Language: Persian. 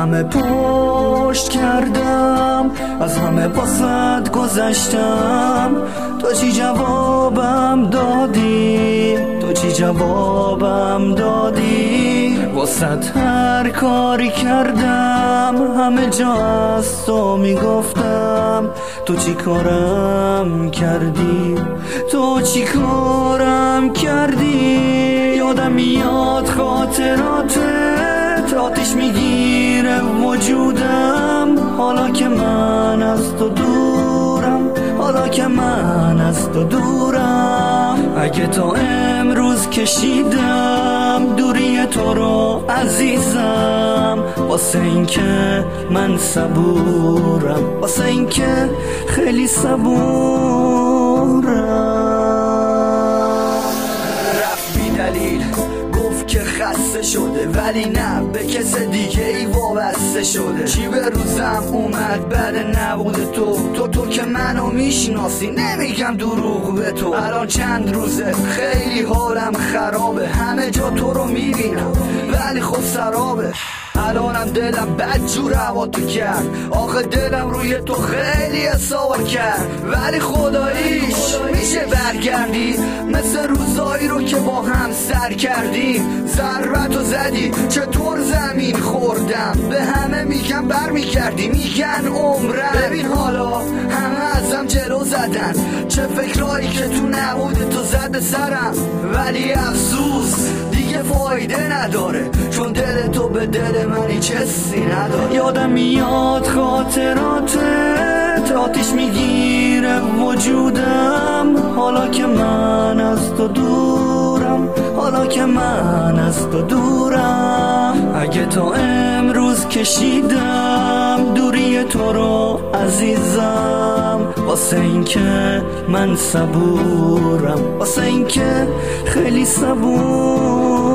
همه پشت کردم، از همه واسط گذشتم. تو چی جوابم دادی؟ تو چی جوابم دادی؟ واسط هر کاری کردم، همه جا از تو میگفتم. تو چی کارم کردی؟ تو چی کارم کردی؟ یادم میاد خاطراتت، آتیش میگیره وجودم. حالا که من از تو دورم، حالا که من از تو دورم. اگه تا امروز کشیدم دوری تو رو عزیزم، واسه این که من صبورم، واسه این که خیلی صبورم. رفت بی دلیل گفت که خسته شده، ولی نه به کس دیگه ای وابسته شده. چی به روزم اومد بعد نبود تو که منو میشناسی، نمیگم دروغ به تو. الان چند روزه خیلی حالم خرابه، همه جا تو رو میبینم ولی خب سرابه. الانم دلم بدجور هوا تو کرد، آخه دلم روی تو خیلی حساب کرد. ولی خداییش میشه برگردی مثل روزایی رو که با هم سر کردیم. ضربتو زدی چطور زمین خوردم، به همه میگم برمیگردی، میگن عمرم. ببین حالا همه ازم جلو زدن، چه فکرایی که تو نبوده تو زده سرم. ولی افسوس دیگه فایده نداره، چون دل تو به دل من هیچ حسی نداره. یادم میاد خاطراتت، آتیش میگیره وجودم. حالا که من از تو دورم، حالا که من از تو دورم. اگه تا امروز کشیدم دوری تو رو عزیزم، واسه این که من صبورم، واسه این که خیلی صبورم.